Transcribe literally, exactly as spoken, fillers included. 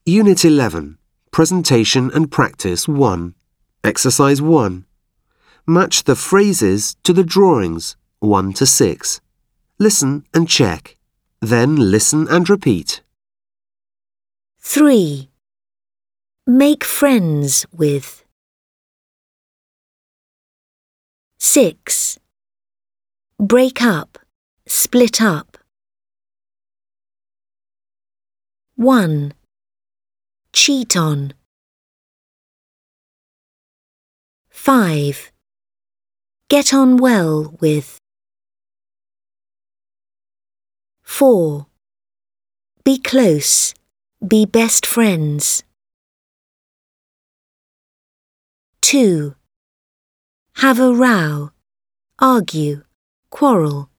Unit eleven, Presentation and Practice one. Exercise one. Match the phrases to the drawings one to six. Listen and check. Then listen and repeat. three. Make friends with. six. Break up, split up. one. Cheat on. five. Get on well with. four. Be close, be best friends. two. Have a row, argue, quarrel.